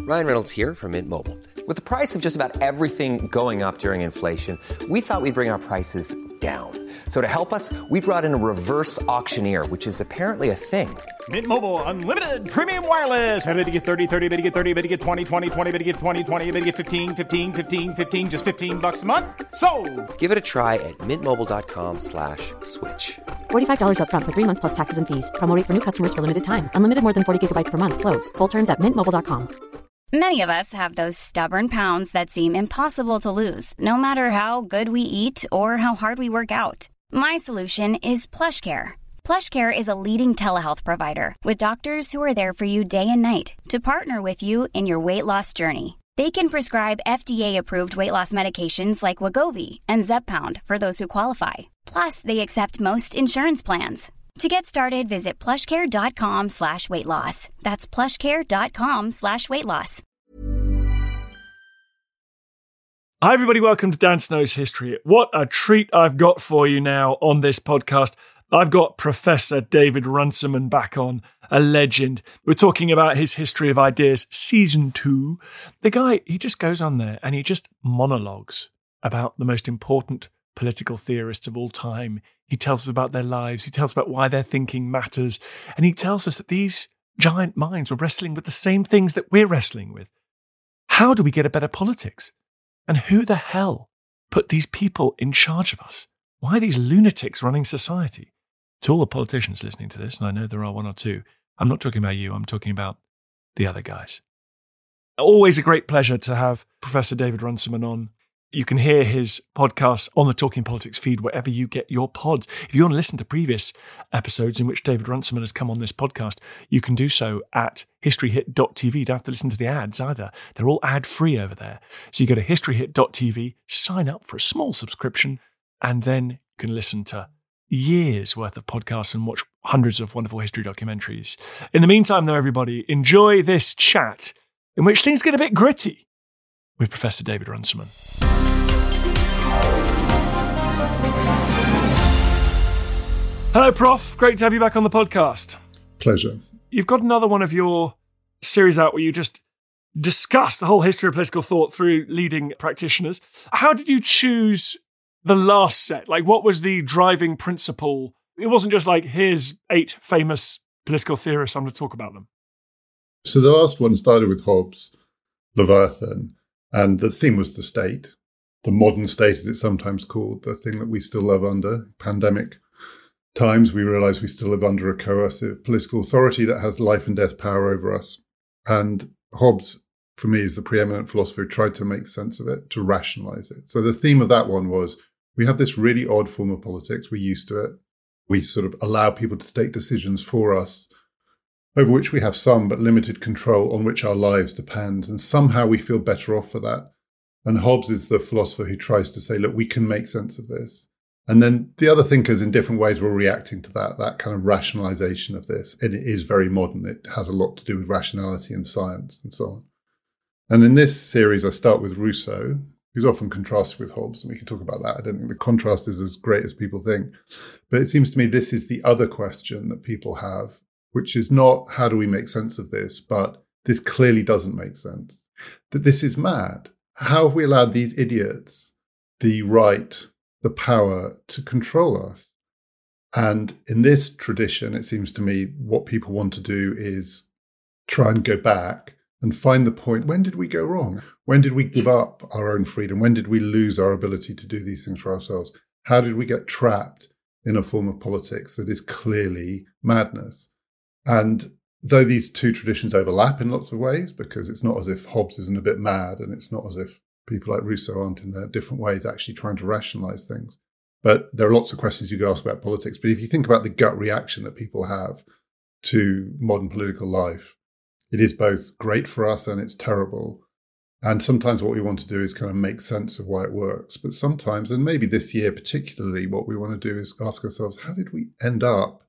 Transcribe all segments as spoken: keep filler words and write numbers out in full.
Ryan Reynolds here from Mint Mobile. With the price of just about everything going up during inflation, we thought we'd bring our prices down. So to help us, we brought in a reverse auctioneer, which is apparently a thing. Mint Mobile Unlimited Premium Wireless. How to get thirty, thirty, how to get thirty, how to get twenty, twenty, twenty, how to get twenty, twenty, how to get fifteen, fifteen, fifteen, fifteen, just fifteen bucks a month? Sold! Give it a try at mintmobile.com slash switch. forty-five dollars up front for three months plus taxes and fees. Promo rate for new customers for limited time. Unlimited more than forty gigabytes per month. Slows full terms at mint mobile dot com. Many of us have those stubborn pounds that seem impossible to lose, no matter how good we eat or how hard we work out. My solution is PlushCare. PlushCare is a leading telehealth provider with doctors who are there for you day and night to partner with you in your weight loss journey. They can prescribe F D A-approved weight loss medications like Wegovy and Zepbound for those who qualify. Plus, they accept most insurance plans. To get started, visit plushcare.com slash weight loss. That's plushcare.com slash weight loss. Hi, everybody. Welcome to Dan Snow's History. What a treat I've got for you now on this podcast. I've got Professor David Runciman back on, a legend. We're talking about his History of Ideas, Season two. The guy, he just goes on there and he just monologues about the most important political theorists of all time. He tells us about their lives. He tells us about why their thinking matters. And he tells us that these giant minds were wrestling with the same things that we're wrestling with. How do we get a better politics? And who the hell put these people in charge of us? Why are these lunatics running society? To all the politicians listening to this, and I know there are one or two, I'm not talking about you, I'm talking about the other guys. Always a great pleasure to have Professor David Runciman on. You can hear his podcasts on the Talking Politics feed wherever you get your pods. If you want to listen to previous episodes in which David Runciman has come on this podcast, you can do so at historyhit dot t v. You don't have to listen to the ads either. They're all ad-free over there. So you go to historyhit dot t v, sign up for a small subscription, and then you can listen to years worth of podcasts and watch hundreds of wonderful history documentaries. In the meantime, though, everybody, enjoy this chat in which things get a bit gritty with Professor David Runciman. Hello, Prof. Great to have you back on the podcast. Pleasure. You've got another one of your series out where you just discuss the whole history of political thought through leading practitioners. How did you choose the last set? Like, what was the driving principle? It wasn't just like, here's eight famous political theorists, I'm going to talk about them. So the last one started with Hobbes, Leviathan, and the theme was the state, the modern state, as it's sometimes called, the thing that we still live under. Pandemic times, we realise we still live under a coercive political authority that has life and death power over us. And Hobbes, for me, is the preeminent philosopher who tried to make sense of it, to rationalise it. So the theme of that one was, we have this really odd form of politics. We're used to it. We sort of allow people to take decisions for us, over which we have some but limited control, on which our lives depend. And somehow we feel better off for that. And Hobbes is the philosopher who tries to say, look, we can make sense of this. And then the other thinkers in different ways were reacting to that, that kind of rationalization of this. And it is very modern. It has a lot to do with rationality and science and so on. And in this series, I start with Rousseau, who's often contrasted with Hobbes, and we can talk about that. I don't think the contrast is as great as people think. But it seems to me this is the other question that people have, which is not how do we make sense of this, but this clearly doesn't make sense. That this is mad. How have we allowed these idiots the right, the power to control us? And in this tradition, it seems to me what people want to do is try and go back and find the point. When did we go wrong? When did we give up our own freedom? When did we lose our ability to do these things for ourselves? How did we get trapped in a form of politics that is clearly madness? And though these two traditions overlap in lots of ways, because it's not as if Hobbes isn't a bit mad, and it's not as if people like Rousseau aren't in their different ways actually trying to rationalize things. But there are lots of questions you could ask about politics. But if you think about the gut reaction that people have to modern political life, it is both great for us and it's terrible. And sometimes what we want to do is kind of make sense of why it works. But sometimes, and maybe this year particularly, what we want to do is ask ourselves, how did we end up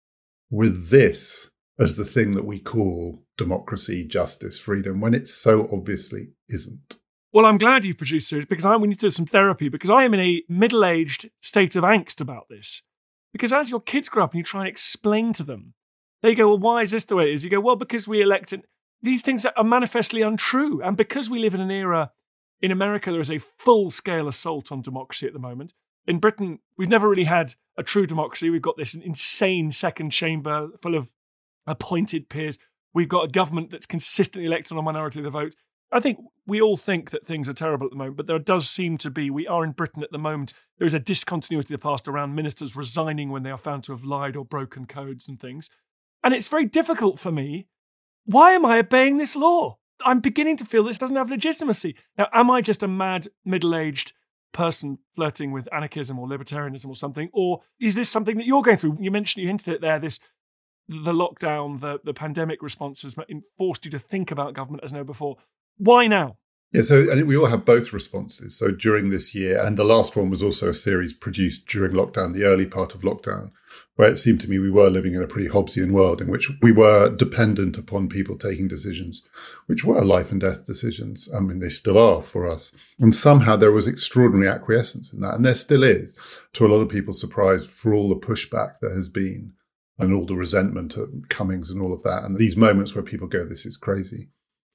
with this as the thing that we call democracy, justice, freedom, when it so obviously isn't? Well, I'm glad you've produced series because I we need to do some therapy, because I am in a middle-aged state of angst about this. Because as your kids grow up and you try and explain to them, they go, well, why is this the way it is? You go, well, because we elected. these things are manifestly untrue. And because we live in an era, in America, there is a full-scale assault on democracy at the moment. In Britain, we've never really had a true democracy. We've got this insane second chamber full of appointed peers. We've got a government that's consistently elected on a minority of the vote. I think we all think that things are terrible at the moment, but there does seem to be, we are in Britain at the moment, there is a discontinuity of the past around ministers resigning when they are found to have lied or broken codes and things. And it's very difficult for me. Why am I obeying this law? I'm beginning to feel this doesn't have legitimacy. Now, am I just a mad, middle-aged person flirting with anarchism or libertarianism or something? Or is this something that you're going through? You mentioned, you hinted at there, this the lockdown, the, the pandemic responses forced you to think about government as never before. Why now? Yeah, so I think we all have both responses. So during this year, and the last one was also a series produced during lockdown, the early part of lockdown, where it seemed to me we were living in a pretty Hobbesian world in which we were dependent upon people taking decisions, which were life and death decisions. I mean, they still are for us. And somehow there was extraordinary acquiescence in that. And there still is, to a lot of people's surprise, for all the pushback there has been and all the resentment at Cummings and all of that. And these moments where people go, this is crazy.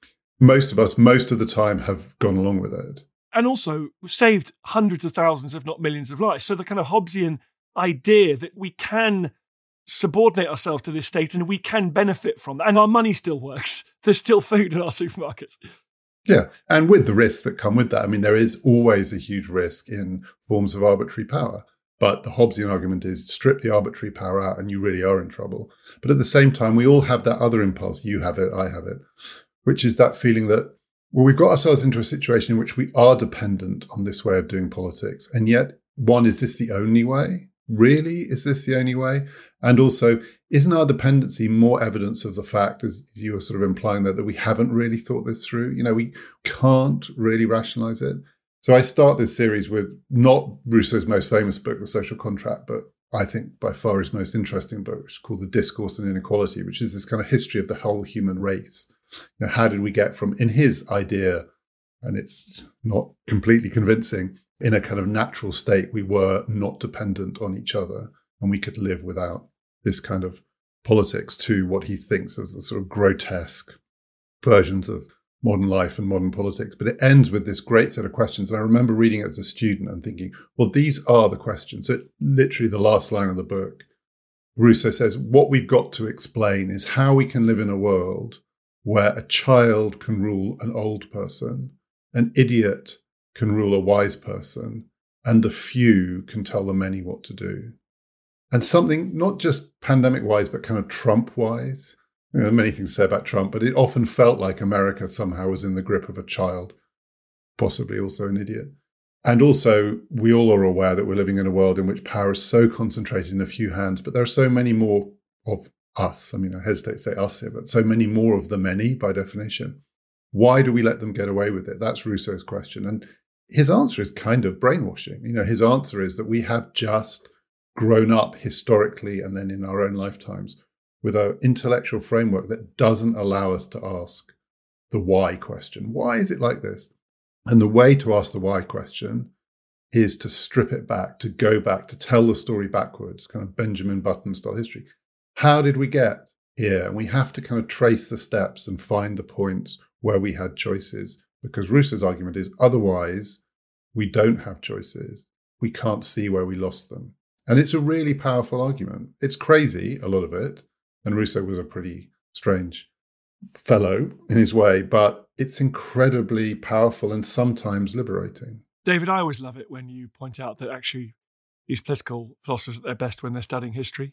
Most of us, most of the time, have gone along with it. And also, we've saved hundreds of thousands, if not millions of lives. So the kind of Hobbesian idea that we can subordinate ourselves to this state and we can benefit from that. And our money still works. There's still food in our supermarkets. Yeah, and with the risks that come with that. I mean, there is always a huge risk in forms of arbitrary power. But the Hobbesian argument is strip the arbitrary power out and you really are in trouble. But at the same time, we all have that other impulse. You have it, I have it, which is that feeling that, well, we've got ourselves into a situation in which we are dependent on this way of doing politics. And yet, one, is this the only way? Really? Is this the only way? And also, isn't our dependency more evidence of the fact, as you were sort of implying there, that we haven't really thought this through? You know, we can't really rationalize it. So I start this series with not Rousseau's most famous book, The Social Contract, but I think by far his most interesting book, which is called The Discourse on Inequality, which is this kind of history of the whole human race. You know, how did we get from, in his idea, and it's not completely convincing, in a kind of natural state, we were not dependent on each other and we could live without this kind of politics, to what he thinks of the sort of grotesque versions of modern life and modern politics. But it ends with this great set of questions. And I remember reading it as a student and thinking, well, these are the questions. So literally the last line of the book, Rousseau says, what we've got to explain is how we can live in a world where a child can rule an old person, an idiot can rule a wise person, and the few can tell the many what to do. And something not just pandemic-wise, but kind of Trump-wise. You know, many things to say about Trump, but it often felt like America somehow was in the grip of a child, possibly also an idiot. And also, we all are aware that we're living in a world in which power is so concentrated in a few hands, but there are so many more of us. I mean, I hesitate to say us here, but so many more of the many by definition. Why do we let them get away with it? That's Rousseau's question. And his answer is kind of brainwashing. You know, his answer is that we have just grown up historically and then in our own lifetimes with an intellectual framework that doesn't allow us to ask the why question. Why is it like this? And the way to ask the why question is to strip it back, to go back, to tell the story backwards, kind of Benjamin Button style history. How did we get here? And we have to kind of trace the steps and find the points where we had choices, because Rousseau's argument is otherwise we don't have choices. We can't see where we lost them. And it's a really powerful argument. It's crazy, a lot of it. And Rousseau was a pretty strange fellow in his way, but it's incredibly powerful and sometimes liberating. David, I always love it when you point out that actually these political philosophers are at their best when they're studying history.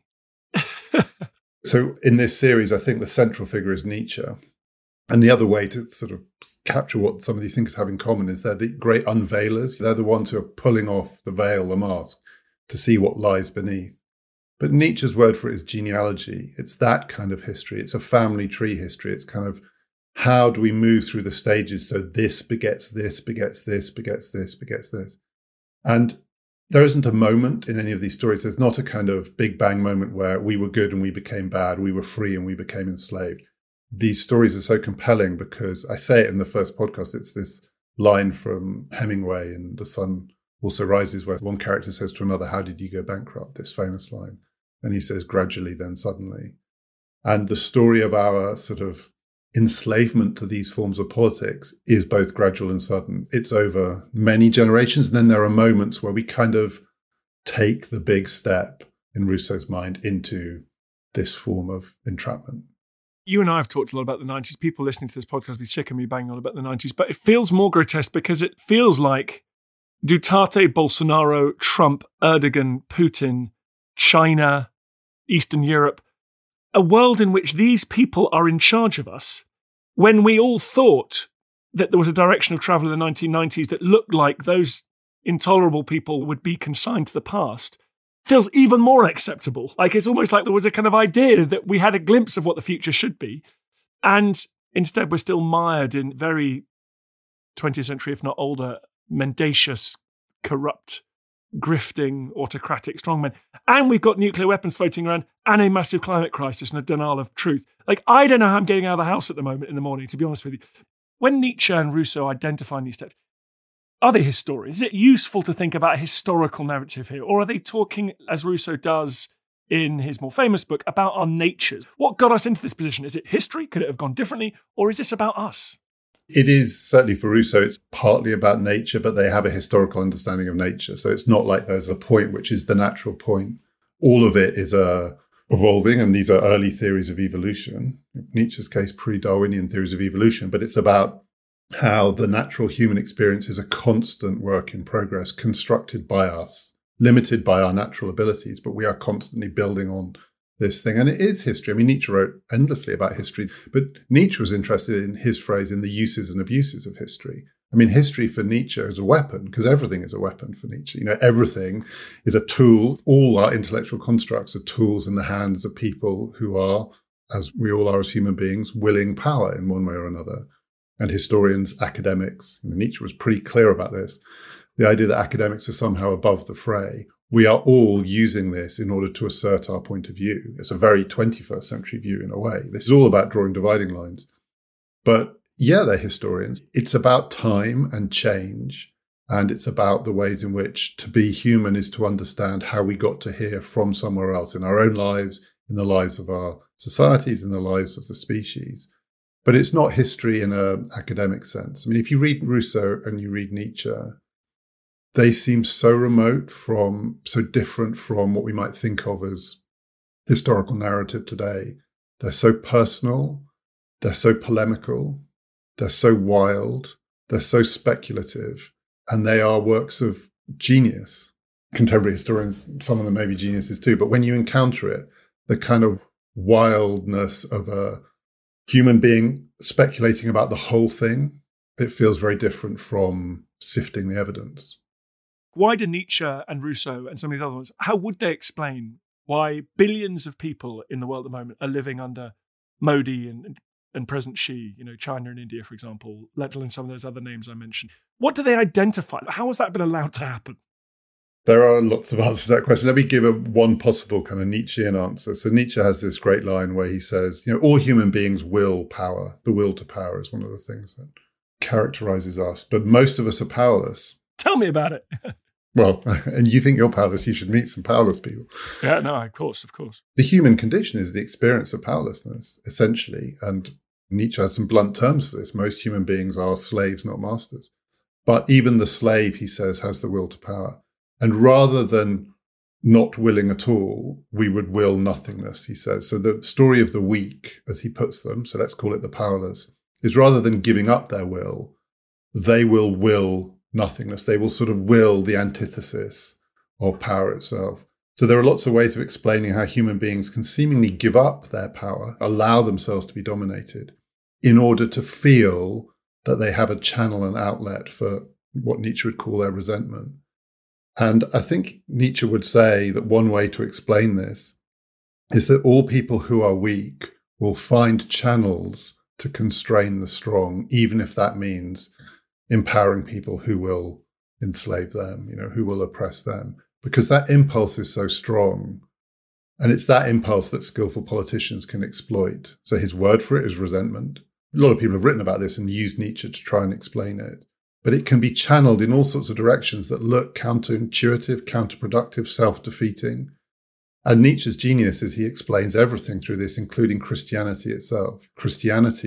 So in this series, I think the central figure is Nietzsche. And the other way to sort of capture what some of these thinkers have in common is they're the great unveilers. They're the ones who are pulling off the veil, the mask, to see what lies beneath. But Nietzsche's word for it is genealogy. It's that kind of history. It's a family tree history. It's kind of how do we move through the stages so this begets this, begets this, begets this, begets this. And there isn't a moment in any of these stories. There's not a kind of big bang moment where we were good and we became bad, we were free and we became enslaved. These stories are so compelling because I say it in the first podcast, it's this line from Hemingway in The Sun Also Rises, where one character says to another, how did you go bankrupt? This famous line. And he says, gradually, then suddenly. And the story of our sort of enslavement to these forms of politics is both gradual and sudden. It's over many generations. And then there are moments where we kind of take the big step in Rousseau's mind into this form of entrapment. You and I have talked a lot about the nineties. People listening to this podcast will be sick of me banging on about the nineties, but it feels more grotesque because it feels like Duterte, Bolsonaro, Trump, Erdogan, Putin, China, Eastern Europe, a world in which these people are in charge of us, when we all thought that there was a direction of travel in the nineteen nineties that looked like those intolerable people would be consigned to the past, feels even more acceptable. Like it's almost like there was a kind of idea that we had a glimpse of what the future should be. And instead we're still mired in very twentieth century, if not older, mendacious, corrupt, grifting, autocratic strongmen. And we've got nuclear weapons floating around and a massive climate crisis and a denial of truth. Like, I don't know how I'm getting out of the house at the moment in the morning, to be honest with you. When Nietzsche and Rousseau identify these texts, are they historians? Is it useful to think about a historical narrative here? Or are they talking, as Rousseau does in his more famous book, about our natures? What got us into this position? Is it history? Could it have gone differently? Or is this about us? It is, certainly for Rousseau, it's partly about nature, but they have a historical understanding of nature. So it's not like there's a point which is the natural point. All of it is uh, evolving, and these are early theories of evolution. In Nietzsche's case, pre-Darwinian theories of evolution, but it's about how the natural human experience is a constant work in progress, constructed by us, limited by our natural abilities, but we are constantly building on this thing. And it is history. I mean, Nietzsche wrote endlessly about history, but Nietzsche was interested in his phrase in the uses and abuses of history. I mean, history for Nietzsche is a weapon, because everything is a weapon for Nietzsche. You know, everything is a tool. All our intellectual constructs are tools in the hands of people who are, as we all are as human beings, willing power in one way or another. And historians, academics, you know, Nietzsche was pretty clear about this. The idea that academics are somehow above the fray. We are all using this in order to assert our point of view. It's a very twenty-first century view in a way. This is all about drawing dividing lines. But yeah, they're historians. It's about time and change. And it's about the ways in which to be human is to understand how we got to here from somewhere else in our own lives, in the lives of our societies, in the lives of the species. But it's not history in an academic sense. I mean, if you read Rousseau and you read Nietzsche, they seem so remote from, so different from what we might think of as historical narrative today. They're so personal, they're so polemical, they're so wild, they're so speculative, and they are works of genius. Contemporary historians, some of them may be geniuses too, but when you encounter it, the kind of wildness of a human being speculating about the whole thing, it feels very different from sifting the evidence. Why do Nietzsche and Rousseau and some of these other ones, how would they explain why billions of people in the world at the moment are living under Modi and, and President Xi, you know, China and India, for example, let alone some of those other names I mentioned? What do they identify? How has that been allowed to happen? There are lots of answers to that question. Let me give a one possible kind of Nietzschean answer. So Nietzsche has this great line where he says, you know, all human beings will power. The will to power is one of the things that characterizes us, but most of us are powerless. Tell me about it. Well, and you think you're powerless, you should meet some powerless people. Yeah, no, of course, of course. The human condition is the experience of powerlessness, essentially. And Nietzsche has some blunt terms for this. Most human beings are slaves, not masters. But even the slave, he says, has the will to power. And rather than not willing at all, we would will nothingness, he says. So the story of the weak, as he puts them, so let's call it the powerless, is rather than giving up their will, they will will nothingness. They will sort of will the antithesis of power itself. So there are lots of ways of explaining how human beings can seemingly give up their power, allow themselves to be dominated, in order to feel that they have a channel and outlet for what Nietzsche would call their resentment. And I think Nietzsche would say that one way to explain this is that all people who are weak will find channels to constrain the strong, even if that means empowering people who will enslave them, you know, who will oppress them, because that impulse is so strong. And it's that impulse that skillful politicians can exploit. So his word for it is resentment. A lot of people have written about this and used Nietzsche to try and explain it. But it can be channeled in all sorts of directions that look counterintuitive, counterproductive, self-defeating. And Nietzsche's genius is he explains everything through this, including Christianity itself. Christianity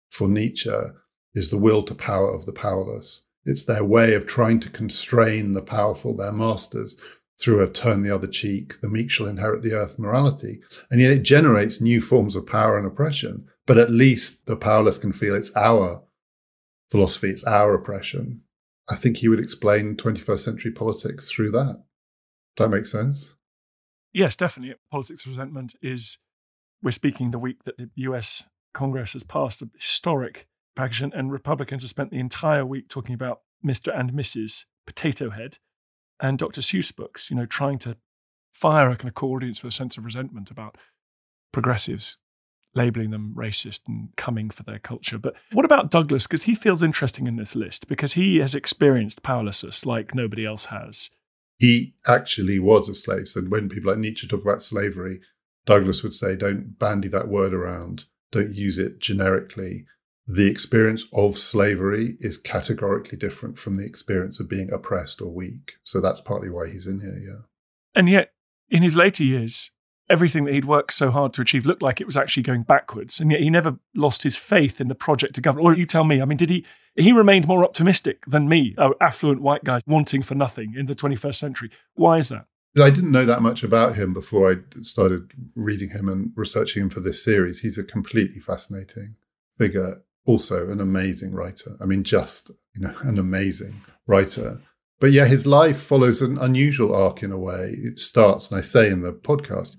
for Nietzsche is the will to power of the powerless. It's their way of trying to constrain the powerful, their masters, through a turn the other cheek, the meek shall inherit the earth morality. And yet it generates new forms of power and oppression. But at least the powerless can feel it's our philosophy, it's our oppression. I think he would explain twenty-first century politics through that. Does that make sense? Yes, definitely. Politics of resentment is, we're speaking the week that the U S Congress has passed a historic package, and Republicans have spent the entire week talking about Mister and Missus Potato Head and Doctor Seuss books, you know, trying to fire a kind of core audience with a sense of resentment about progressives, labelling them racist and coming for their culture. But what about Douglas? Because he feels interesting in this list because he has experienced powerlessness like nobody else has. He actually was a slave. So when people like Nietzsche talk about slavery, Douglas would say, don't bandy that word around. Don't use it generically. The experience of slavery is categorically different from the experience of being oppressed or weak. So that's partly why he's in here, yeah. And yet, in his later years, everything that he'd worked so hard to achieve looked like it was actually going backwards. And yet he never lost his faith in the project to govern. Or you tell me, I mean, did he, he remained more optimistic than me, an affluent white guy wanting for nothing in the twenty-first century. Why is that? I didn't know that much about him before I started reading him and researching him for this series. He's a completely fascinating figure, also an amazing writer. I mean, just, you know, an amazing writer. But yeah, his life follows an unusual arc in a way. It starts, and I say in the podcast,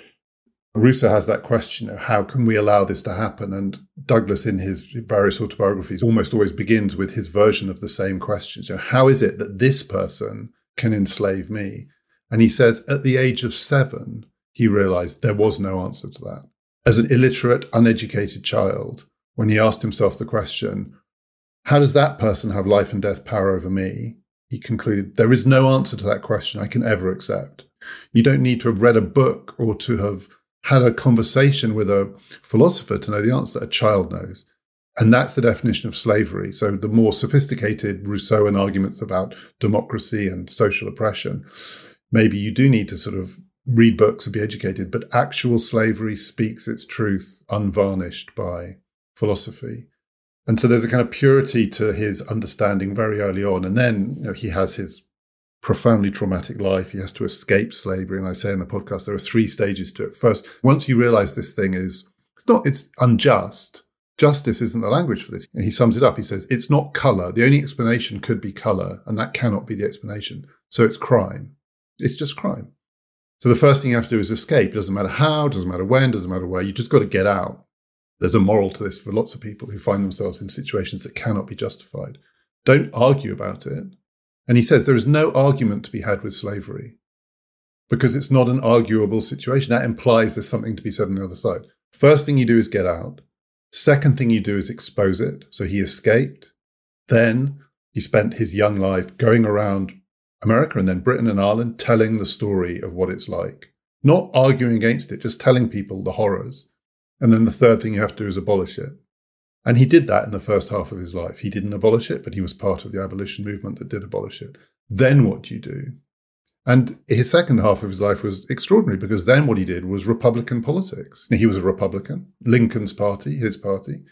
Rousseau has that question of how can we allow this to happen? And Douglas, in his various autobiographies, almost always begins with his version of the same question. So how is it that this person can enslave me? And he says at the age of seven, he realized there was no answer to that. As an illiterate, uneducated child, when he asked himself the question, how does that person have life and death power over me? He concluded, there is no answer to that question I can ever accept. You don't need to have read a book or to have had a conversation with a philosopher to know the answer. A child knows. And that's the definition of slavery. So the more sophisticated Rousseauan arguments about democracy and social oppression, maybe you do need to sort of read books and be educated, but actual slavery speaks its truth unvarnished by philosophy. And so there's a kind of purity to his understanding very early on. And then, you know, he has his profoundly traumatic life. He has to escape slavery. And I say in the podcast, there are three stages to it. First, once you realize this thing is, it's not, it's unjust. Justice isn't the language for this. And he sums it up. He says, it's not color. The only explanation could be color, and that cannot be the explanation. So it's crime. It's just crime. So the first thing you have to do is escape. It doesn't matter how, doesn't matter when, doesn't matter where. You just got to get out. There's a moral to this for lots of people who find themselves in situations that cannot be justified. Don't argue about it. And he says there is no argument to be had with slavery because it's not an arguable situation. That implies there's something to be said on the other side. First thing you do is get out. Second thing you do is expose it. So he escaped. Then he spent his young life going around America and then Britain and Ireland telling the story of what it's like. Not arguing against it, just telling people the horrors. And then the third thing you have to do is abolish it. And he did that in the first half of his life. He didn't abolish it, but he was part of the abolition movement that did abolish it. Then what do you do? And his second half of his life was extraordinary because then what he did was Republican politics. He was a Republican, Lincoln's party, his party.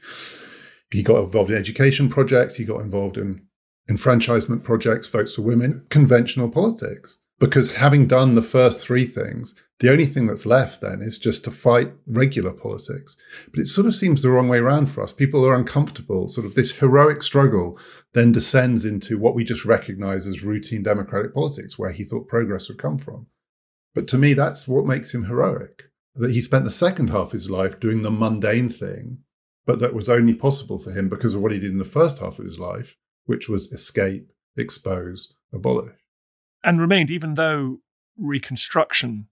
He got involved in education projects. He got involved in enfranchisement projects, votes for women, conventional politics. Because having done the first three things, the only thing that's left then is just to fight regular politics. But it sort of seems the wrong way around for us. People are uncomfortable. Sort of this heroic struggle then descends into what we just recognize as routine democratic politics, where he thought progress would come from. But to me, that's what makes him heroic, that he spent the second half of his life doing the mundane thing, but that was only possible for him because of what he did in the first half of his life, which was escape, expose, abolish. And remained, even though Reconstruction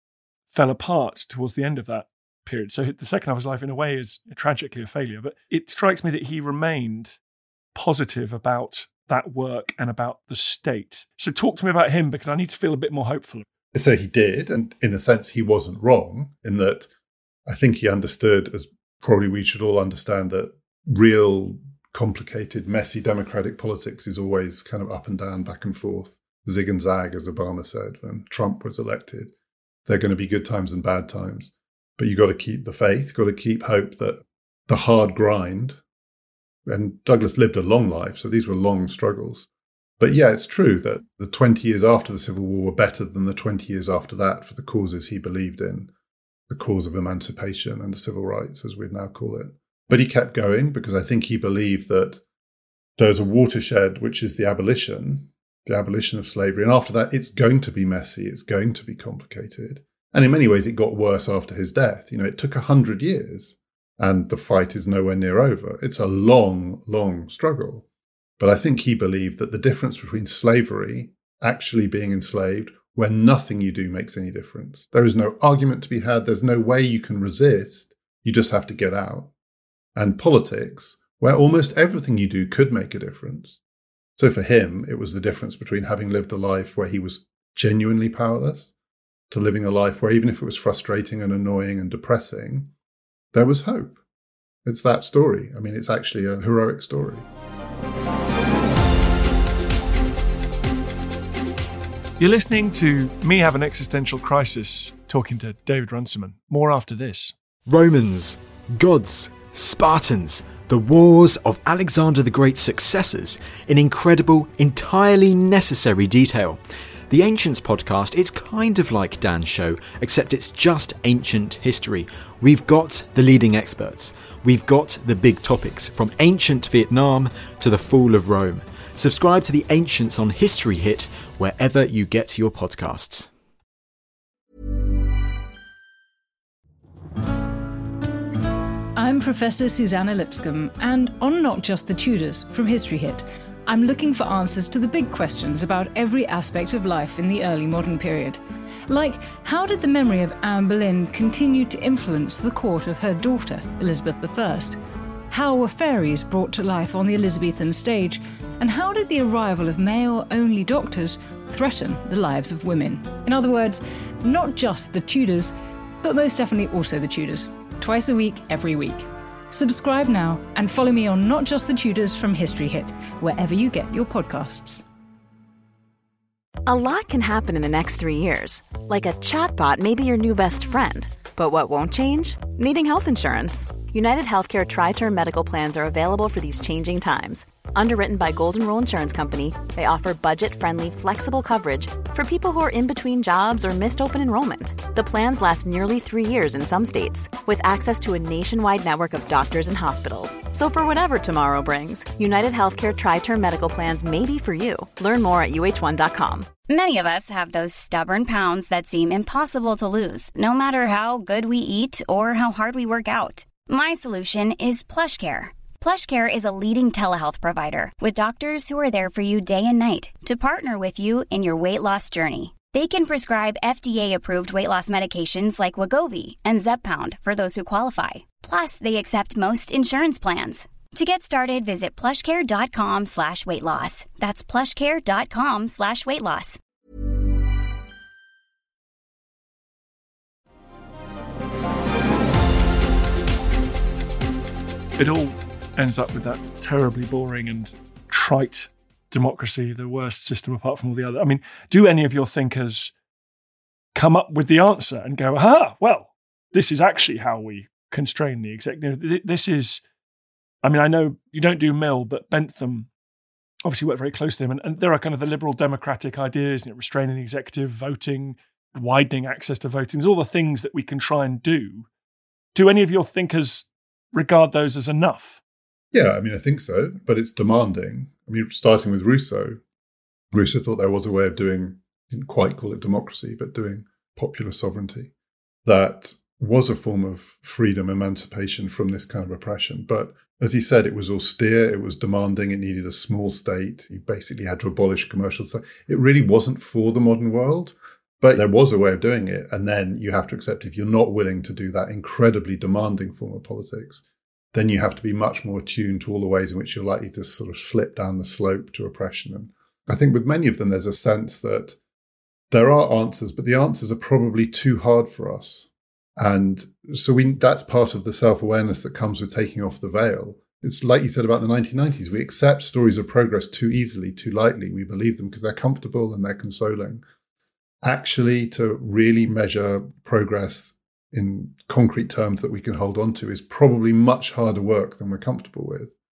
fell apart towards the end of that period. So the second half of his life, in a way, is tragically a failure. But it strikes me that he remained positive about that work and about the state. So talk to me about him, because I need to feel a bit more hopeful. So he did, and in a sense, he wasn't wrong in that I think he understood, as probably we should all understand, that real complicated, messy democratic politics is always kind of up and down, back and forth. Zig and zag, as Obama said when Trump was elected. There are going to be good times and bad times. But you've got to keep the faith, you've got to keep hope that the hard grind And Douglass lived a long life, so these were long struggles. But yeah, it's true that the twenty years after the Civil War were better than the twenty years after that for the causes he believed in, the cause of emancipation and civil rights, as we'd now call it. But he kept going because I think he believed that there's a watershed, which is the abolition, the abolition of slavery. And after that, it's going to be messy. It's going to be complicated. And in many ways, it got worse after his death. You know, it took a hundred years and the fight is nowhere near over. It's a long, long struggle. But I think he believed that the difference between slavery, actually being enslaved, where nothing you do makes any difference. There is no argument to be had. There's no way you can resist. You just have to get out. And politics, where almost everything you do could make a difference. So for him, it was the difference between having lived a life where he was genuinely powerless to living a life where even if it was frustrating and annoying and depressing, there was hope. It's that story. I mean, it's actually a heroic story. You're listening to Me Have an Existential Crisis, talking to David Runciman. More after this. Romans, gods, Spartans, the wars of Alexander the Great's successors in incredible, entirely necessary detail. The Ancients podcast, it's kind of like Dan's show, except it's just ancient history. We've got the leading experts. We've got the big topics, from ancient Vietnam to the fall of Rome. Subscribe to the Ancients on History Hit wherever you get your podcasts. I'm Professor Susanna Lipscomb, and on Not Just the Tudors from History Hit, I'm looking for answers to the big questions about every aspect of life in the early modern period. Like, how did the memory of Anne Boleyn continue to influence the court of her daughter, Elizabeth the First? How were fairies brought to life on the Elizabethan stage? And how did the arrival of male-only doctors threaten the lives of women? In other words, not just the Tudors, but most definitely also the Tudors. Twice a week, every week. Subscribe now and follow me on Not Just the Tudors from History Hit, wherever you get your podcasts. A lot can happen in the next three years. Like a chatbot may be your new best friend. But what won't change? Needing health insurance. United Healthcare Tri-Term Medical Plans are available for these changing times. Underwritten by Golden Rule Insurance Company, they offer budget-friendly, flexible coverage for people who are in between jobs or missed open enrollment. The plans last nearly three years in some states, with access to a nationwide network of doctors and hospitals. So for whatever tomorrow brings, United Healthcare Tri-Term Medical Plans may be for you. Learn more at U H one dot com. Many of us have those stubborn pounds that seem impossible to lose, no matter how good we eat or how hard we work out. My solution is PlushCare. PlushCare is a leading telehealth provider with doctors who are there for you day and night to partner with you in your weight loss journey. They can prescribe F D A-approved weight loss medications like Wegovy and Zepbound for those who qualify. Plus, they accept most insurance plans. To get started, visit plushcare.com slash weight loss. That's plushcare.com slash weight loss. It all ends up with that terribly boring and trite democracy, the worst system apart from all the other. I mean, do any of your thinkers come up with the answer and go, aha, well, this is actually how we constrain the executive? This is, I mean, I know you don't do Mill, but Bentham obviously worked very close to him. And, and there are kind of the liberal democratic ideas, you know, restraining the executive, voting, widening access to voting. There's all the things that we can try and do. Do any of your thinkers regard those as enough? Yeah, I mean, I think so, but it's demanding. I mean, starting with Rousseau, Rousseau thought there was a way of doing, didn't quite call it democracy, but doing popular sovereignty. That was a form of freedom, emancipation from this kind of oppression. But as he said, it was austere, it was demanding, it needed a small state. You basically had to abolish commercial stuff. It really wasn't for the modern world, but there was a way of doing it. And then you have to accept if you're not willing to do that incredibly demanding form of politics, then you have to be much more attuned to all the ways in which you're likely to sort of slip down the slope to oppression. And I think with many of them, there's a sense that there are answers, but the answers are probably too hard for us. And so we that's part of the self-awareness that comes with taking off the veil. It's like you said about the nineteen nineties. We accept stories of progress too easily, too lightly. We believe them because they're comfortable and they're consoling. Actually, to really measure progress in concrete terms that we can hold on to is probably much harder work than we're comfortable with.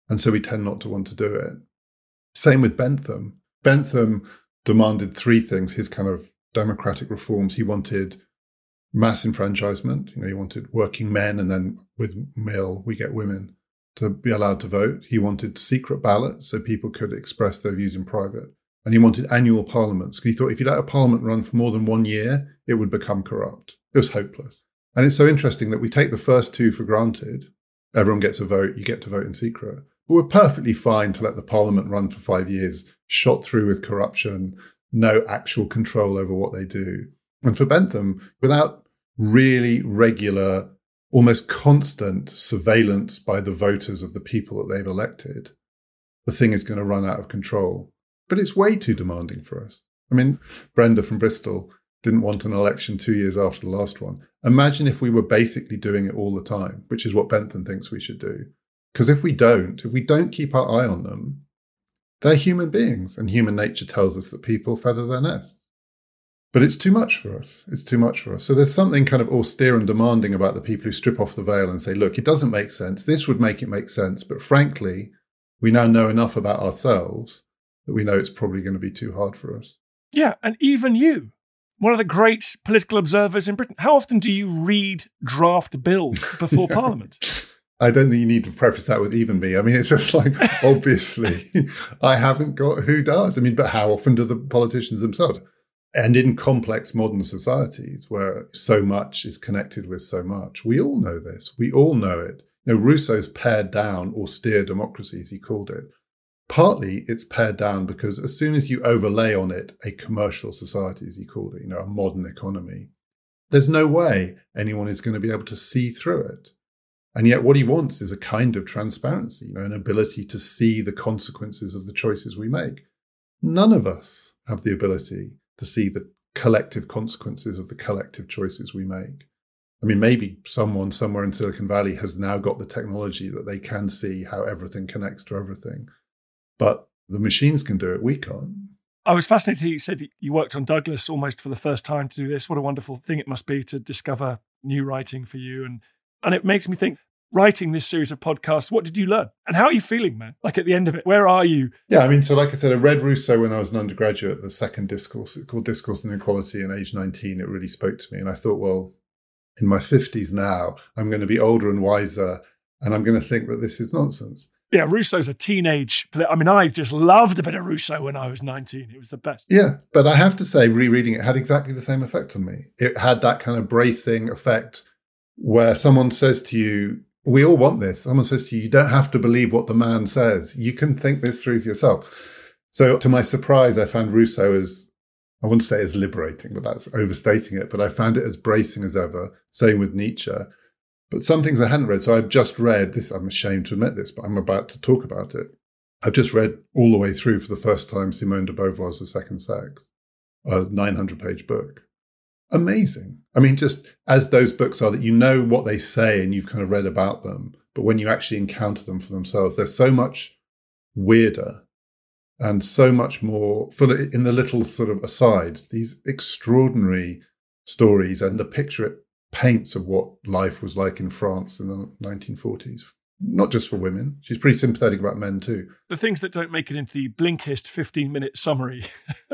And so we tend not to want to do it. Same with Bentham. Bentham demanded three things, his kind of democratic reforms. He wanted mass enfranchisement. You know, he wanted working men, and then with Mill, we get women to be allowed to vote. He wanted secret ballots so people could express their views in private. And he wanted annual parliaments. He thought if you let a parliament run for more than one year, it would become corrupt. It was hopeless. And it's so interesting that we take the first two for granted. Everyone gets a vote, you get to vote in secret. But we're perfectly fine to let the parliament run for five years, shot through with corruption, no actual control over what they do. And for Bentham, without really regular, almost constant surveillance by the voters of the people that they've elected, the thing is going to run out of control. But it's way too demanding for us. I mean, Brenda from Bristol didn't want an election two years after the last one. Imagine if we were basically doing it all the time, which is what Bentham thinks we should do. Because if we don't, if we don't keep our eye on them, they're human beings, and human nature tells us that people feather their nests. But it's too much for us. It's too much for us. So there's something kind of austere and demanding about the people who strip off the veil and say, look, it doesn't make sense. This would make it make sense. But frankly, we now know enough about ourselves that we know it's probably going to be too hard for us. Yeah, and even you, one of the great political observers in Britain, how often do you read draft bills before yeah. Parliament? I don't think you need to preface that with even me. I mean, it's just like, obviously, I haven't got who does. I mean, but how often do the politicians themselves? And in complex modern societies where so much is connected with so much, we all know this. We all know it. You know, Rousseau's pared down austere democracy, as he called it. Partly it's pared down because as soon as you overlay on it a commercial society, as he called it, you know, a modern economy, there's no way anyone is going to be able to see through it. And yet what he wants is a kind of transparency, you know, an ability to see the consequences of the choices we make. None of us have the ability to see the collective consequences of the collective choices we make. I mean, maybe someone somewhere in Silicon Valley has now got the technology that they can see how everything connects to everything. But the machines can do it, we can't. I was fascinated. You said you worked on Douglas almost for the first time to do this. What a wonderful thing it must be to discover new writing for you. And and it makes me think, writing this series of podcasts, what did you learn? And how are you feeling, man? Like at the end of it, where are you? Yeah, I mean, so like I said, I read Rousseau when I was an undergraduate, the second discourse, it's called Discourse and Inequality, and age nineteen, it really spoke to me. And I thought, well, in my fifties now, I'm going to be older and wiser, and I'm going to think that this is nonsense. Yeah, Rousseau's a teenage. I mean, I just loved a bit of Rousseau when I was nineteen. It was the best. Yeah, but I have to say, rereading it had exactly the same effect on me. It had that kind of bracing effect where someone says to you, we all want this. Someone says to you, you don't have to believe what the man says. You can think this through for yourself. So to my surprise, I found Rousseau as, I wouldn't say as liberating, but that's overstating it. But I found it as bracing as ever. Same with Nietzsche. But some things I hadn't read. So I've just read this. I'm ashamed to admit this, but I'm about to talk about it. I've just read all the way through for the first time Simone de Beauvoir's The Second Sex, a nine hundred page book. Amazing. I mean, just as those books are that you know what they say and you've kind of read about them, but when you actually encounter them for themselves, they're so much weirder and so much more full of, in the little sort of asides, these extraordinary stories and the picture it paints of what life was like in France in the nineteen forties. Not just for women. She's pretty sympathetic about men too. The things that don't make it into the Blinkist fifteen-minute summary.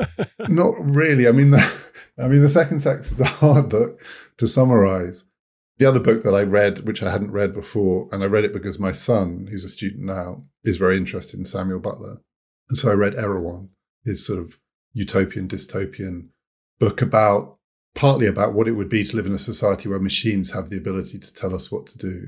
Not really. I mean, the, I mean, The Second Sex is a hard book to summarize. The other book that I read, which I hadn't read before, and I read it because my son, who's a student now, is very interested in Samuel Butler. And so I read Erewhon, his sort of utopian, dystopian book about, partly about what it would be to live in a society where machines have the ability to tell us what to do.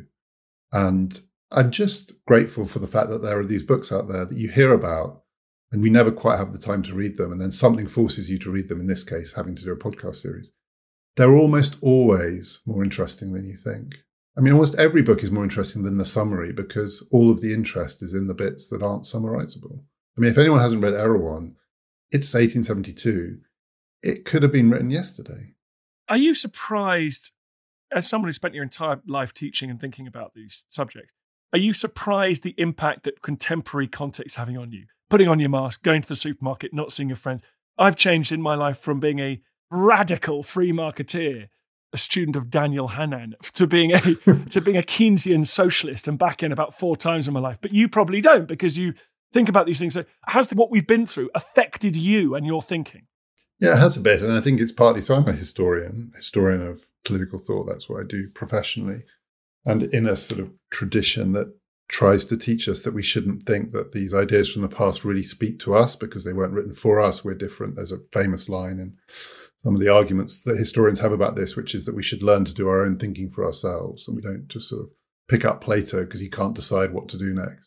And I'm just grateful for the fact that there are these books out there that you hear about and we never quite have the time to read them. And then something forces you to read them, in this case, having to do a podcast series. They're almost always more interesting than you think. I mean, almost every book is more interesting than the summary because all of the interest is in the bits that aren't summarizable. I mean, if anyone hasn't read Erewhon, it's eighteen seventy-two. It could have been written yesterday. Are you surprised, as someone who spent your entire life teaching and thinking about these subjects, are you surprised the impact that contemporary context is having on you? Putting on your mask, going to the supermarket, not seeing your friends. I've changed in my life from being a radical free marketeer a student of Daniel Hannan to being a to being a Keynesian socialist and back in about four times in my life. But you probably don't, because you think about these things. So has what we've been through affected you and your thinking? Yeah, it has a bit. And I think it's partly, so I'm a historian, historian of political thought. That's what I do professionally. And in a sort of tradition that tries to teach us that we shouldn't think that these ideas from the past really speak to us because they weren't written for us. We're different. There's a famous line in some of the arguments that historians have about this, which is that we should learn to do our own thinking for ourselves. And we don't just sort of pick up Plato because he can't decide what to do next.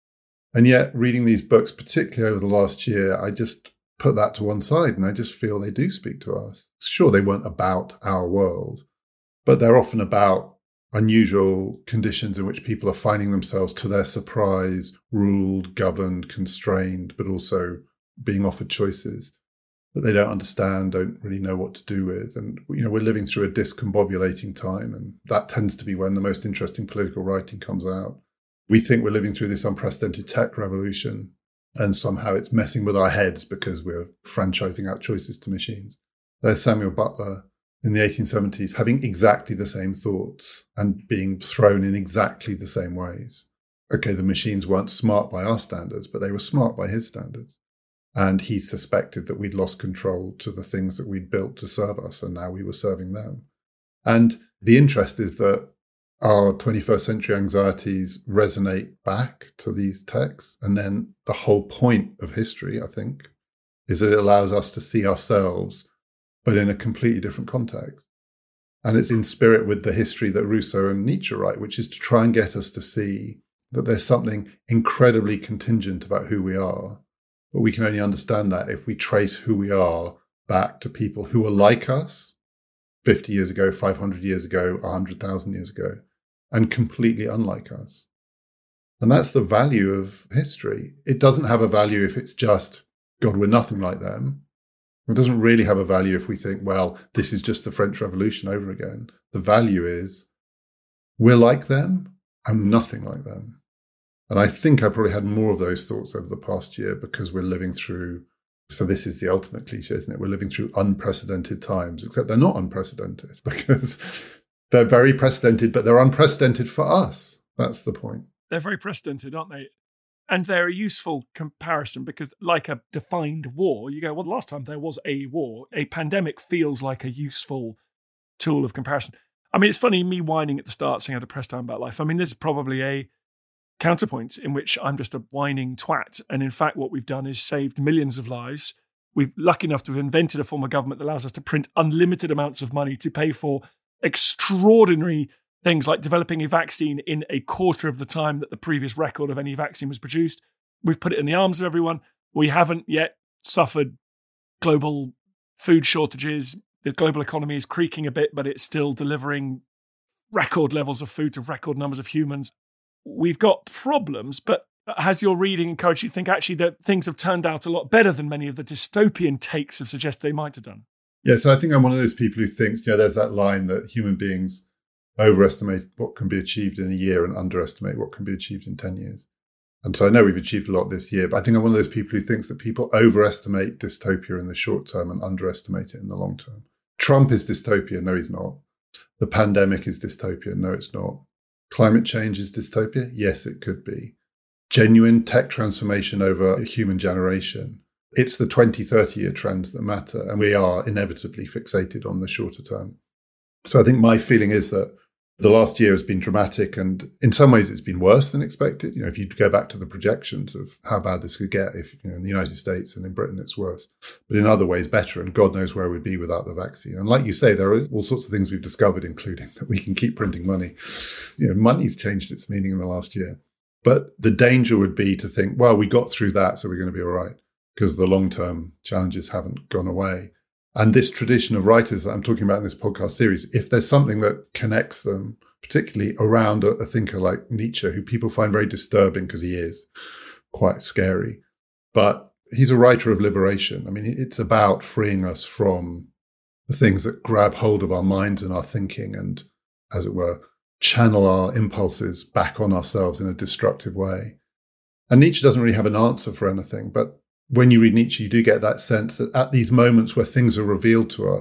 And yet, reading these books, particularly over the last year, I just put that to one side and I just feel they do speak to us. Sure, they weren't about our world, but they're often about unusual conditions in which people are finding themselves, to their surprise, ruled, governed, constrained, but also being offered choices that they don't understand, don't really know what to do with. And, you know, we're living through a discombobulating time, and that tends to be when the most interesting political writing comes out. We think we're living through this unprecedented tech revolution, and somehow it's messing with our heads because we're franchising out choices to machines. There's Samuel Butler in the eighteen seventies having exactly the same thoughts and being thrown in exactly the same ways. Okay, the machines weren't smart by our standards, but they were smart by his standards. And he suspected that we'd lost control to the things that we'd built to serve us, and now we were serving them. And the interest is that our twenty-first century anxieties resonate back to these texts. And then the whole point of history, I think, is that it allows us to see ourselves, but in a completely different context. And it's in spirit with the history that Rousseau and Nietzsche write, which is to try and get us to see that there's something incredibly contingent about who we are. But we can only understand that if we trace who we are back to people who are like us fifty years ago, five hundred years ago, one hundred thousand years ago, and completely unlike us. And that's the value of history. It doesn't have a value if it's just, God, we're nothing like them. It doesn't really have a value if we think, well, this is just the French Revolution over again. The value is we're like them and we're nothing like them. And I think I probably had more of those thoughts over the past year because we're living through, so this is the ultimate cliche, isn't it? We're living through unprecedented times, except they're not unprecedented because they're very precedented, but they're unprecedented for us. That's the point. They're very precedented, aren't they? And they're a useful comparison because, like a defined war, you go, well, the last time there was a war, a pandemic feels like a useful tool of comparison. I mean, it's funny, me whining at the start, saying I had a press time about life. I mean, there's probably a counterpoint in which I'm just a whining twat. And in fact, what we've done is saved millions of lives. We're lucky enough to have invented a form of government that allows us to print unlimited amounts of money to pay for extraordinary things like developing a vaccine in a quarter of the time that the previous record of any vaccine was produced. We've put it in the arms of everyone. We haven't yet suffered global food shortages. The global economy is creaking a bit, but it's still delivering record levels of food to record numbers of humans. We've got problems, but has your reading encouraged you to think actually that things have turned out a lot better than many of the dystopian takes have suggested they might have done? Yeah, so I think I'm one of those people who thinks, you know, there's that line that human beings overestimate what can be achieved in a year and underestimate what can be achieved in ten years. And so I know we've achieved a lot this year, but I think I'm one of those people who thinks that people overestimate dystopia in the short term and underestimate it in the long term. Trump is dystopia. No, he's not. The pandemic is dystopia. No, it's not. Climate change is dystopia. Yes, it could be. Genuine tech transformation over a human generation. It's the twenty, thirty year trends that matter. And we are inevitably fixated on the shorter term. So I think my feeling is that the last year has been dramatic, and in some ways it's been worse than expected. You know, if you go back to the projections of how bad this could get, if you know, in the United States and in Britain it's worse, but in other ways better, and God knows where we'd be without the vaccine. And like you say, there are all sorts of things we've discovered, including that we can keep printing money. You know, money's changed its meaning in the last year. But the danger would be to think, well, we got through that, so we're going to be all right, because the long-term challenges haven't gone away. And this tradition of writers that I'm talking about in this podcast series, if there's something that connects them, particularly around a, a thinker like Nietzsche, who people find very disturbing because he is quite scary, but he's a writer of liberation. I mean, it's about freeing us from the things that grab hold of our minds and our thinking and, as it were, channel our impulses back on ourselves in a destructive way. And Nietzsche doesn't really have an answer for anything, but when you read Nietzsche, you do get that sense that at these moments where things are revealed to us,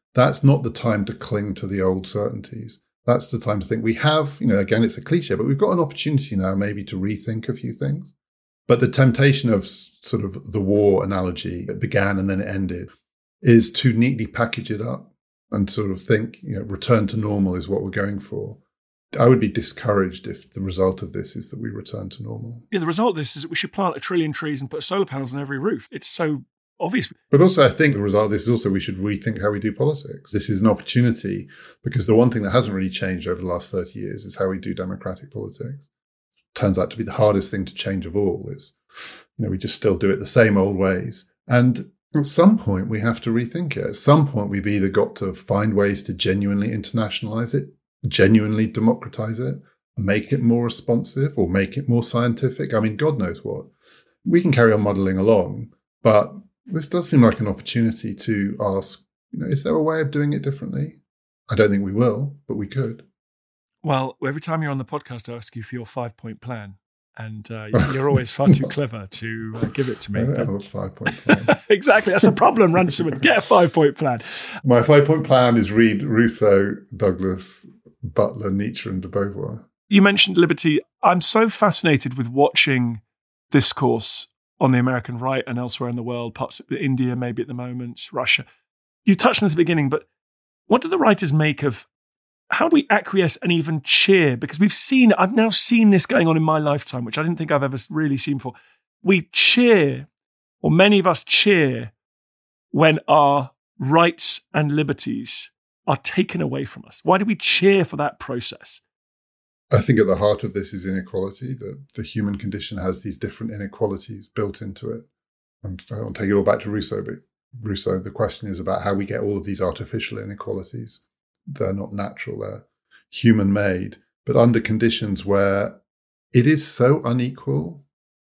That's not the time to cling to the old certainties. That's the time to think we have, you know, again, it's a cliche, but we've got an opportunity now maybe to rethink a few things. But the temptation of sort of the war analogy that began and then it ended is to neatly package it up and sort of think, you know, return to normal is what we're going for. I would be discouraged if the result of this is that we return to normal. Yeah, the result of this is that we should plant a trillion trees and put solar panels on every roof. It's so obvious. But also, I think the result of this is also we should rethink how we do politics. This is an opportunity because the one thing that hasn't really changed over the last thirty years is how we do democratic politics. Turns out to be the hardest thing to change of all is, you know, we just still do it the same old ways. And at some point, we have to rethink it. At some point, we've either got to find ways to genuinely internationalize it, genuinely democratize it, make it more responsive or make it more scientific. I mean, God knows what. We can carry on muddling along, but this does seem like an opportunity to ask, you know, is there a way of doing it differently? I don't think we will, but we could. Well, every time you're on the podcast, I ask you for your five-point plan. And uh, you're always far too clever to uh, give it to me. I don't have a five-point plan. Exactly. That's the problem, Runciman. Get a five-point plan. My five-point plan is read Rousseau, Douglas, Butler, Nietzsche, and de Beauvoir. You mentioned liberty. I'm so fascinated with watching discourse on the American right and elsewhere in the world, parts of India maybe at the moment, Russia. You touched on this at the beginning, but what do the writers make of how do we acquiesce and even cheer? Because we've seen, I've now seen this going on in my lifetime, which I didn't think I've ever really seen before. We cheer, or many of us cheer, when our rights and liberties are taken away from us. Why do we cheer for that process? I think at the heart of this is inequality, that the human condition has these different inequalities built into it. And I don't take it all back to Rousseau, but Rousseau, the question is about how we get all of these artificial inequalities. They're not natural, they're human-made, but under conditions where it is so unequal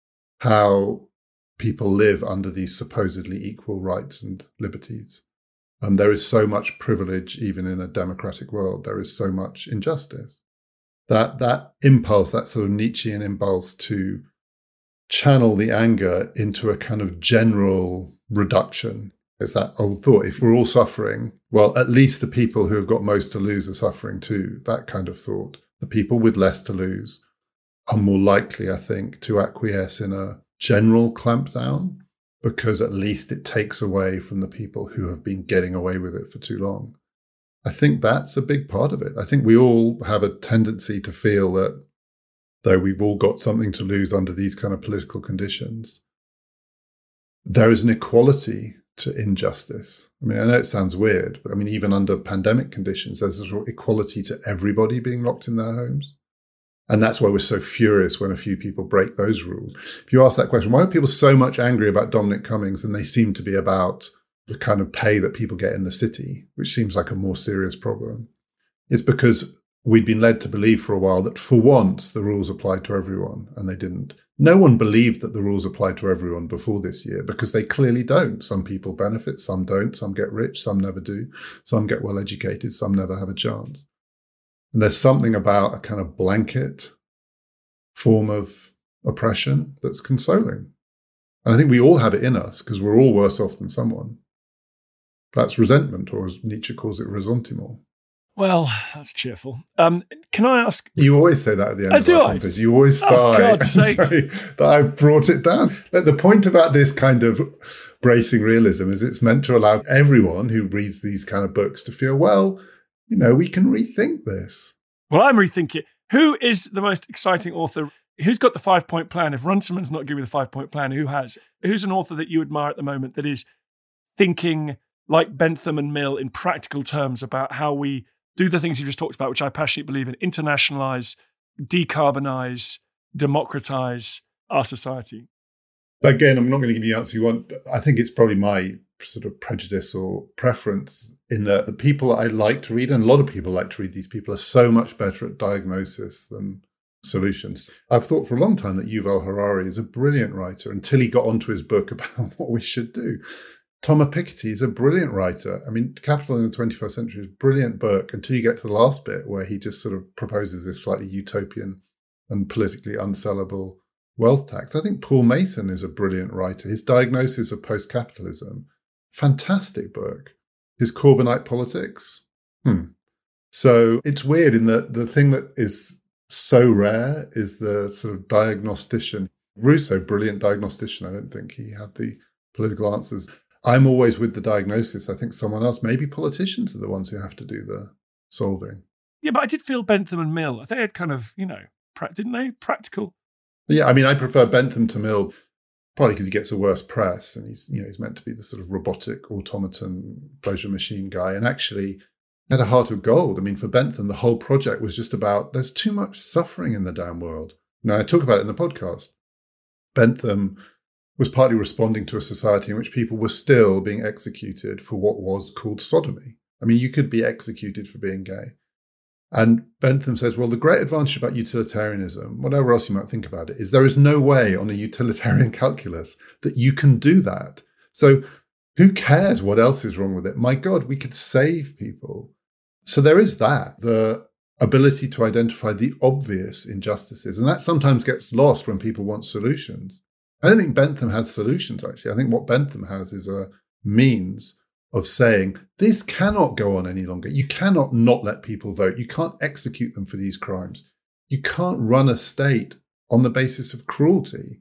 how people live under these supposedly equal rights and liberties. And there is so much privilege, even in a democratic world. There is so much injustice. That that impulse, that sort of Nietzschean impulse to channel the anger into a kind of general reduction. It's that old thought, if we're all suffering, well, at least the people who have got most to lose are suffering too. That kind of thought. The people with less to lose are more likely, I think, to acquiesce in a general clampdown because at least it takes away from the people who have been getting away with it for too long. I think that's a big part of it. I think we all have a tendency to feel that though we've all got something to lose under these kind of political conditions, there is an equality to injustice. I mean, I know it sounds weird, but I mean, even under pandemic conditions, there's a sort of equality to everybody being locked in their homes. And that's why we're so furious when a few people break those rules. If you ask that question, why are people so much angry about Dominic Cummings than they seem to be about the kind of pay that people get in the city, which seems like a more serious problem? It's because we'd been led to believe for a while that for once the rules applied to everyone, and they didn't. No one believed that the rules applied to everyone before this year because they clearly don't. Some people benefit, some don't. Some get rich, some never do. Some get well educated, some never have a chance. And there's something about a kind of blanket form of oppression that's consoling. And I think we all have it in us because we're all worse off than someone. That's resentment, or as Nietzsche calls it, ressentiment. Well, that's cheerful. Um, can I ask? You always say that at the end oh, of do our I? conversation. You always oh, sigh God's and sakes. say that I've brought it down. Like, the point about this kind of bracing realism is it's meant to allow everyone who reads these kind of books to feel, well, you know, we can rethink this. Well, I'm rethinking. Who is the most exciting author? Who's got the five-point plan? If Runciman's not giving the five-point plan, who has? Who's an author that you admire at the moment that is thinking like Bentham and Mill in practical terms about how we do the things you just talked about, which I passionately believe in: internationalize, decarbonize, democratize our society? Again, I'm not going to give you the answer you want. But I think it's probably my sort of prejudice or preference in that the people I like to read, and a lot of people like to read these people, are so much better at diagnosis than solutions. I've thought for a long time that Yuval Harari is a brilliant writer until he got onto his book about what we should do. Thomas Piketty is a brilliant writer. I mean, Capital in the twenty-first Century is a brilliant book until you get to the last bit where he just sort of proposes this slightly utopian and politically unsellable wealth tax. I think Paul Mason is a brilliant writer. His diagnosis of post-capitalism, fantastic book. his Corbynite politics. Hmm. So it's weird in that the thing that is so rare is the sort of diagnostician. Rousseau, brilliant diagnostician. I don't think he had the political answers. I'm always with the diagnosis. I think someone else, maybe politicians are the ones who have to do the solving. Yeah, but I did feel Bentham and Mill, they had kind of, you know, pra- didn't they? Practical. Yeah, I mean, I prefer Bentham to Mill, partly because he gets a worse press and he's, you know, he's meant to be the sort of robotic automaton pleasure machine guy. And actually had a heart of gold. I mean, for Bentham, the whole project was just about, there's too much suffering in the damn world. Now, I talk about it in the podcast. Bentham was partly responding to a society in which people were still being executed for what was called sodomy. I mean, you could be executed for being gay. And Bentham says, well, the great advantage about utilitarianism, whatever else you might think about it, is there is no way on a utilitarian calculus that you can do that. So who cares what else is wrong with it? My God, we could save people. So there is that, the ability to identify the obvious injustices. And that sometimes gets lost when people want solutions. I don't think Bentham has solutions, actually. I think what Bentham has is a means of saying, this cannot go on any longer. You cannot not let people vote. You can't execute them for these crimes. You can't run a state on the basis of cruelty.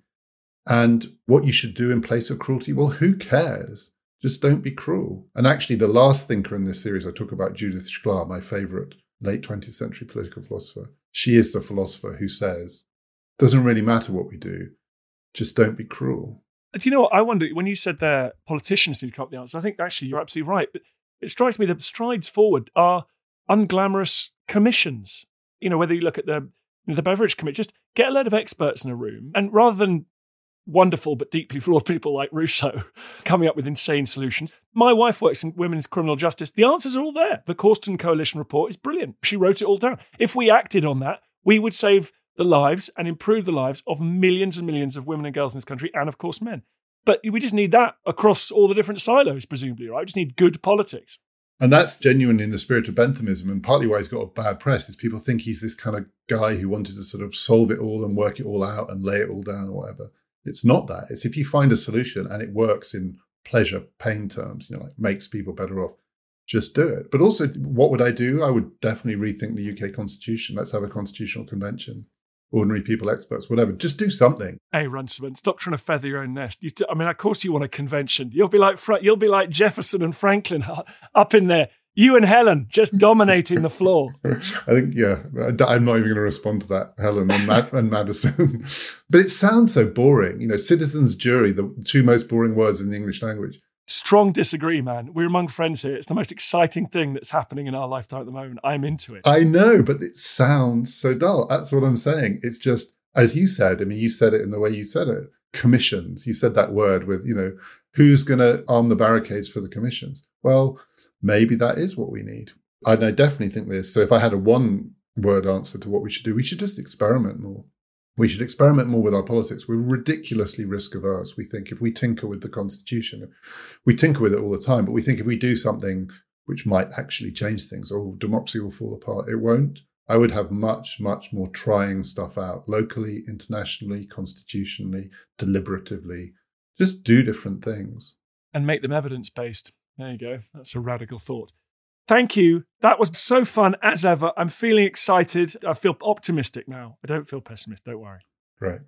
And what you should do in place of cruelty, well, who cares? Just don't be cruel. And actually, the last thinker in this series, I talk about Judith Shklar, my favourite late twentieth century political philosopher. She is the philosopher who says, it doesn't really matter what we do, just don't be cruel. Do you know what? I wonder, when you said there, politicians need to come up with the answer, I think actually you're absolutely right. But it strikes me that strides forward are unglamorous commissions. You know, whether you look at the, you know, the Beveridge Committee, just get a load of experts in a room, and rather than wonderful but deeply flawed people like Rousseau coming up with insane solutions. My wife works in women's criminal justice. The answers are all there. The Corsten Coalition report is brilliant. She wrote it all down. If we acted on that, we would save the lives and improve the lives of millions and millions of women and girls in this country, and of course men. But we just need that across all the different silos, presumably, right? We just need good politics. And that's genuinely in the spirit of Benthamism, and partly why he's got a bad press is people think he's this kind of guy who wanted to sort of solve it all and work it all out and lay it all down or whatever. It's not that. It's if you find a solution and it works in pleasure, pain terms, you know, like makes people better off, just do it. But also, what would I do? I would definitely rethink the U K constitution. Let's have a constitutional convention. Ordinary people, experts, whatever. Just do something. Hey, Runciman, stop trying to feather your own nest. You t- I mean, of course you want a convention. You'll be like you'll be like Jefferson and Franklin up in there. You and Helen just dominating the floor. I think, yeah, I'm not even going to respond to that, Helen and, Mad- and Madison. But it sounds so boring. You know, citizens' jury, the two most boring words in the English language. Strong disagree, man. We're among friends here. It's the most exciting thing that's happening in our lifetime at the moment. I'm into it. I know, but it sounds so dull. That's what I'm saying. It's just, as you said, I mean, you said it in the way you said it, commissions. You said that word with, you know, who's going to arm the barricades for the commissions? Well, maybe that is what we need. And I definitely think this. So if I had a one-word answer to what we should do, we should just experiment more. We should experiment more with our politics. We're ridiculously risk-averse. We think if we tinker with the Constitution, we tinker with it all the time, but we think if we do something which might actually change things, oh, democracy will fall apart. It won't. I would have much, much more trying stuff out, locally, internationally, constitutionally, deliberatively. Just do different things. And make them evidence-based. There you go. That's a radical thought. Thank you. That was so fun as ever. I'm feeling excited. I feel optimistic now. I don't feel pessimistic. Don't worry. Right.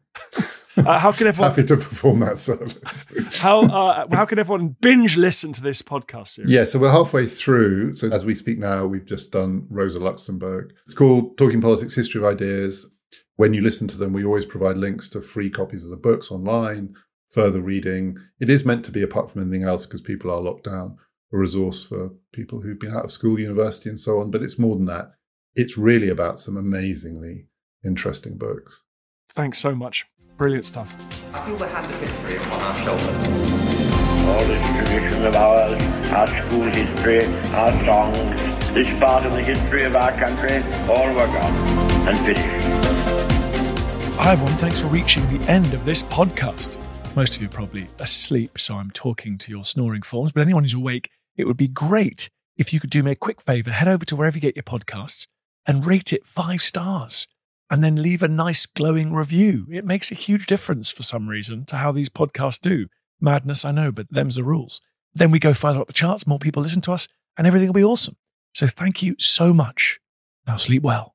uh, how can everyone happy to perform that service? how uh, how can everyone binge listen to this podcast series? Yeah, so we're halfway through. So as we speak now, we've just done Rosa Luxemburg. It's called Talking Politics: History of Ideas. When you listen to them, we always provide links to free copies of the books online, further reading. It is meant to be, apart from anything else, because people are locked down, a resource for people who've been out of school, university, and so on. But it's more than that. It's really about some amazingly interesting books. Thanks so much. Brilliant stuff. I feel the hand of history upon our shoulders. All this tradition of ours, our school history, our songs, this part of the history of our country, all were gone and finished. Hi everyone, thanks for reaching the end of this podcast. Most of you are probably asleep, so I'm talking to your snoring forms, but anyone who's awake, it would be great if you could do me a quick favour, head over to wherever you get your podcasts and rate it five stars. And then leave a nice glowing review. It makes a huge difference for some reason to how these podcasts do. Madness, I know, but them's the rules. then we go further up the charts, more people listen to us, and everything will be awesome. So thank you so much. Now sleep well.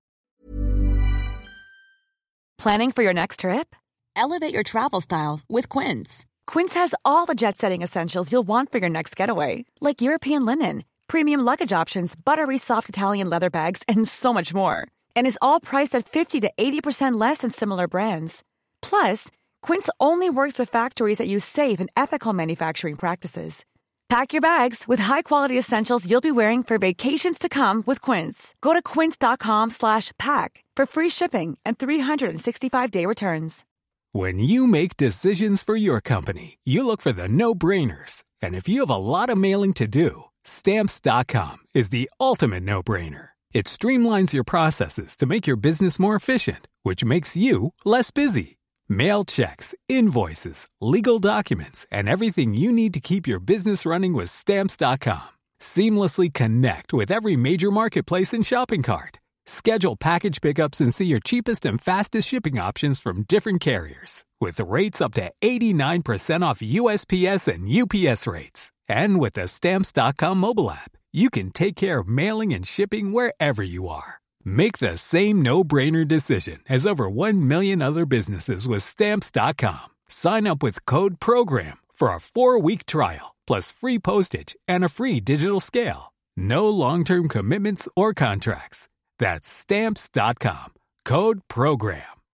Planning for your next trip? Elevate your travel style with Quince. Quince has all the jet-setting essentials you'll want for your next getaway, like European linen, premium luggage options, buttery soft Italian leather bags, and so much more. And is all priced at fifty to eighty percent less than similar brands. Plus, Quince only works with factories that use safe and ethical manufacturing practices. Pack your bags with high-quality essentials you'll be wearing for vacations to come with Quince. Go to quince.com slash pack for free shipping and three sixty-five day returns. When you make decisions for your company, you look for the no-brainers. And if you have a lot of mailing to do, Stamps dot com is the ultimate no-brainer. It streamlines your processes to make your business more efficient, which makes you less busy. Mail checks, invoices, legal documents, and everything you need to keep your business running with Stamps dot com. Seamlessly connect with every major marketplace and shopping cart. Schedule package pickups and see your cheapest and fastest shipping options from different carriers, with rates up to eighty-nine percent off U S P S and U P S rates. And with the Stamps dot com mobile app, you can take care of mailing and shipping wherever you are. Make the same no-brainer decision as over one million other businesses with Stamps dot com. Sign up with code PROGRAM for a four-week trial, plus free postage and a free digital scale. No long-term commitments or contracts. That's Stamps dot com. Code PROGRAM.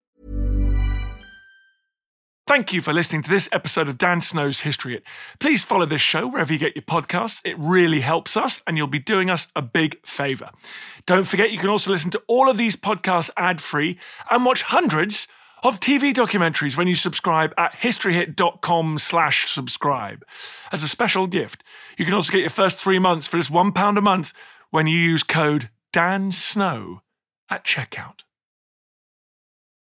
Thank you for listening to this episode of Dan Snow's History Hit. Please follow this show wherever you get your podcasts. It really helps us, and you'll be doing us a big favour. Don't forget, you can also listen to all of these podcasts ad-free and watch hundreds of T V documentaries when you subscribe at historyhit.com slash subscribe. As a special gift, you can also get your first three months for just one pound a month when you use code DANSNOW at checkout.